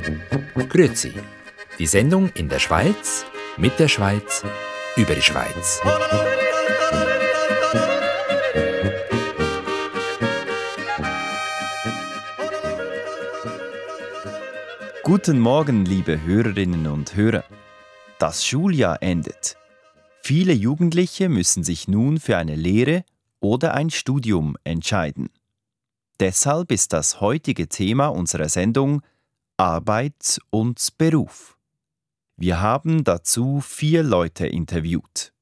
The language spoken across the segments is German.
Grüezi, die Sendung in der Schweiz, mit der Schweiz, über die Schweiz. Guten Morgen, liebe Hörerinnen und Hörer. Das Schuljahr endet. Viele Jugendliche müssen sich nun für eine Lehre oder ein Studium entscheiden. Deshalb ist das heutige Thema unserer Sendung Arbeit und Beruf. Wir haben dazu 4 Leute interviewt.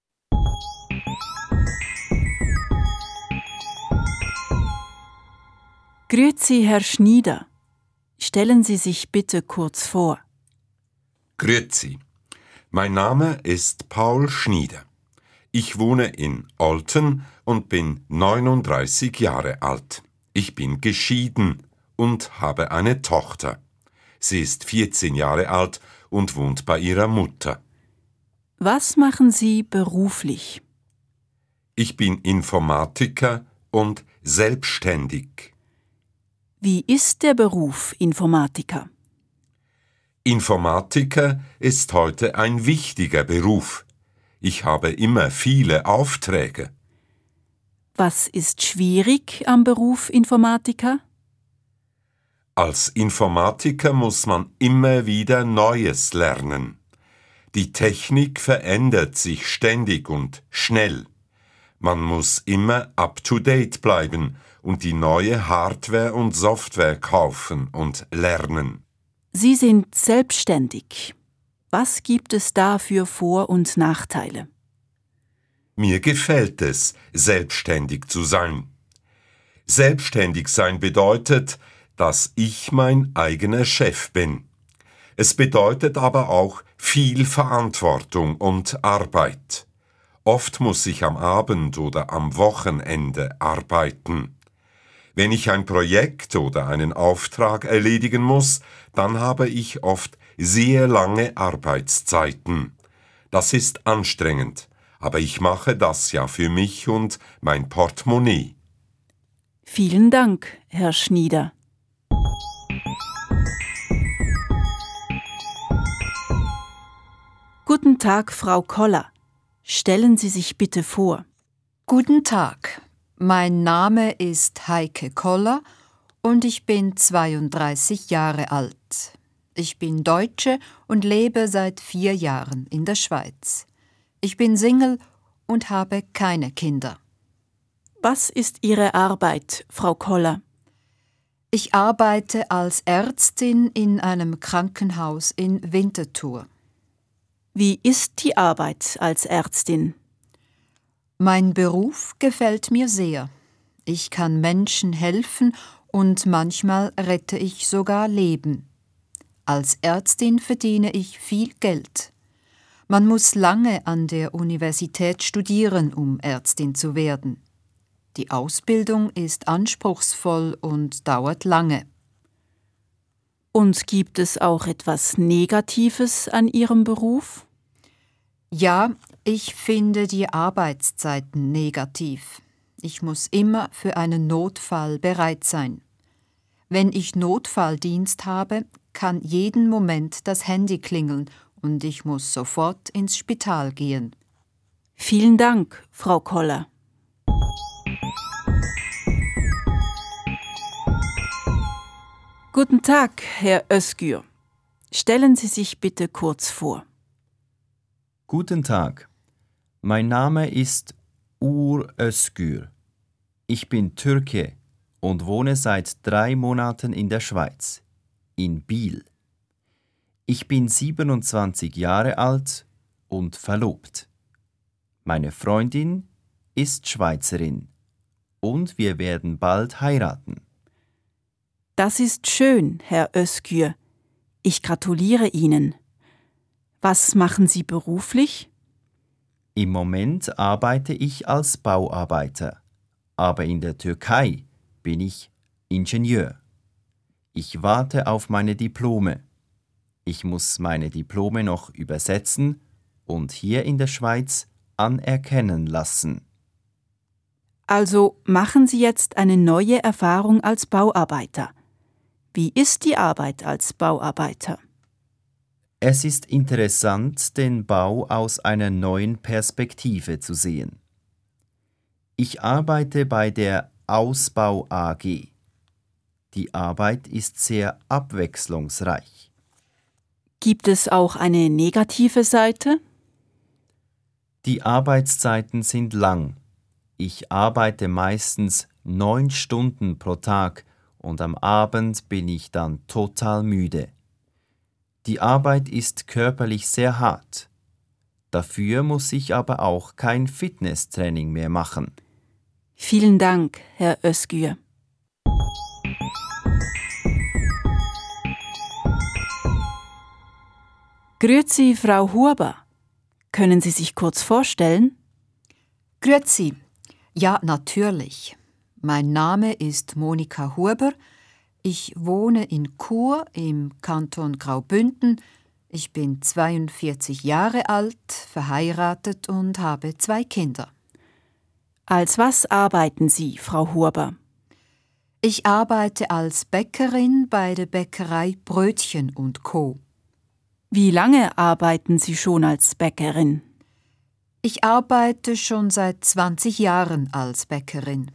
Grüezi, Herr Schnieder. Stellen Sie sich bitte kurz vor. Grüezi. Mein Name ist Paul Schnieder. Ich wohne in Olten und bin 39 Jahre alt. Ich bin geschieden und habe eine Tochter. Sie ist 14 Jahre alt und wohnt bei ihrer Mutter. Was machen Sie beruflich? Ich bin Informatiker und selbstständig. Wie ist der Beruf Informatiker? Informatiker ist heute ein wichtiger Beruf. Ich habe immer viele Aufträge. Was ist schwierig am Beruf Informatiker? Als Informatiker muss man immer wieder Neues lernen. Die Technik verändert sich ständig und schnell. Man muss immer up-to-date bleiben und die neue Hardware und Software kaufen und lernen. Sie sind selbstständig. Was gibt es da für Vor- und Nachteile? Mir gefällt es, selbstständig zu sein. Selbstständig sein bedeutet, dass ich mein eigener Chef bin. Es bedeutet aber auch viel Verantwortung und Arbeit. Oft muss ich am Abend oder am Wochenende arbeiten. Wenn ich ein Projekt oder einen Auftrag erledigen muss, dann habe ich oft sehr lange Arbeitszeiten. Das ist anstrengend, aber ich mache das ja für mich und mein Portemonnaie. Vielen Dank, Herr Schnieder. Guten Tag, Frau Koller. Stellen Sie sich bitte vor. Guten Tag, mein Name ist Heike Koller und ich bin 32 Jahre alt. Ich bin Deutsche und lebe seit 4 Jahren in der Schweiz. Ich bin Single und habe keine Kinder. Was ist Ihre Arbeit, Frau Koller? Ich arbeite als Ärztin in einem Krankenhaus in Winterthur. Wie ist die Arbeit als Ärztin? Mein Beruf gefällt mir sehr. Ich kann Menschen helfen und manchmal rette ich sogar Leben. Als Ärztin verdiene ich viel Geld. Man muss lange an der Universität studieren, um Ärztin zu werden. Die Ausbildung ist anspruchsvoll und dauert lange. Und gibt es auch etwas Negatives an Ihrem Beruf? Ja, ich finde die Arbeitszeiten negativ. Ich muss immer für einen Notfall bereit sein. Wenn ich Notfalldienst habe, kann jeden Moment das Handy klingeln und ich muss sofort ins Spital gehen. Vielen Dank, Frau Koller. Guten Tag, Herr Özgür. Stellen Sie sich bitte kurz vor. Guten Tag. Mein Name ist Uğur Özgür. Ich bin Türke und wohne seit 3 Monaten in der Schweiz, in Biel. Ich bin 27 Jahre alt und verlobt. Meine Freundin ist Schweizerin und wir werden bald heiraten. Das ist schön, Herr Özgür. Ich gratuliere Ihnen. Was machen Sie beruflich? Im Moment arbeite ich als Bauarbeiter, aber in der Türkei bin ich Ingenieur. Ich warte auf meine Diplome. Ich muss meine Diplome noch übersetzen und hier in der Schweiz anerkennen lassen. Also machen Sie jetzt eine neue Erfahrung als Bauarbeiter. Wie ist die Arbeit als Bauarbeiter? Es ist interessant, den Bau aus einer neuen Perspektive zu sehen. Ich arbeite bei der Ausbau AG. Die Arbeit ist sehr abwechslungsreich. Gibt es auch eine negative Seite? Die Arbeitszeiten sind lang. Ich arbeite meistens 9 Stunden pro Tag und am Abend bin ich dann total müde. Die Arbeit ist körperlich sehr hart. Dafür muss ich aber auch kein Fitnesstraining mehr machen. Vielen Dank, Herr Özgür. Grüezi, Frau Huber. Können Sie sich kurz vorstellen? Grüezi. Ja, natürlich. Mein Name ist Monika Huber. Ich wohne in Chur im Kanton Graubünden. Ich bin 42 Jahre alt, verheiratet und habe 2 Kinder. Als was arbeiten Sie, Frau Huber? Ich arbeite als Bäckerin bei der Bäckerei Brötchen & Co. Wie lange arbeiten Sie schon als Bäckerin? Ich arbeite schon seit 20 Jahren als Bäckerin.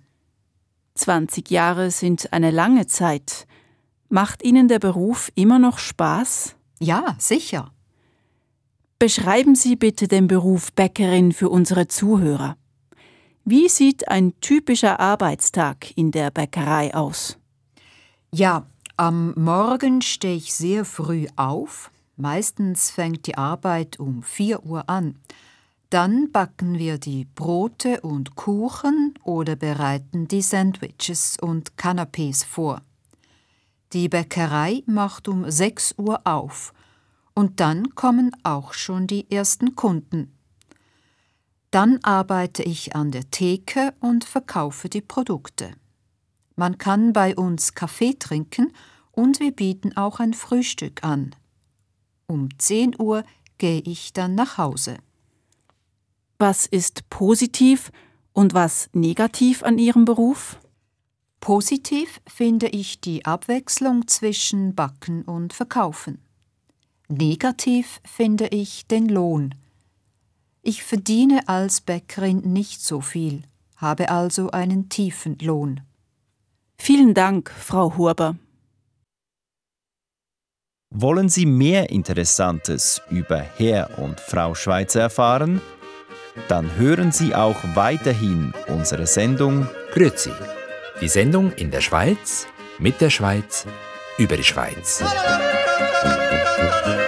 20 Jahre sind eine lange Zeit. Macht Ihnen der Beruf immer noch Spaß? Ja, sicher. Beschreiben Sie bitte den Beruf Bäckerin für unsere Zuhörer. Wie sieht ein typischer Arbeitstag in der Bäckerei aus? Ja, am Morgen stehe ich sehr früh auf. Meistens fängt die Arbeit um 4 Uhr an. Dann backen wir die Brote und Kuchen oder bereiten die Sandwiches und Canapés vor. Die Bäckerei macht um 6 Uhr auf und dann kommen auch schon die ersten Kunden. Dann arbeite ich an der Theke und verkaufe die Produkte. Man kann bei uns Kaffee trinken und wir bieten auch ein Frühstück an. Um 10 Uhr gehe ich dann nach Hause. Was ist positiv und was negativ an Ihrem Beruf? Positiv finde ich die Abwechslung zwischen Backen und Verkaufen. Negativ finde ich den Lohn. Ich verdiene als Bäckerin nicht so viel, habe also einen tiefen Lohn. Vielen Dank, Frau Huber. Wollen Sie mehr Interessantes über Herr und Frau Schweizer erfahren? Dann hören Sie auch weiterhin unsere Sendung Grüezi. Die Sendung in der Schweiz, mit der Schweiz, über die Schweiz.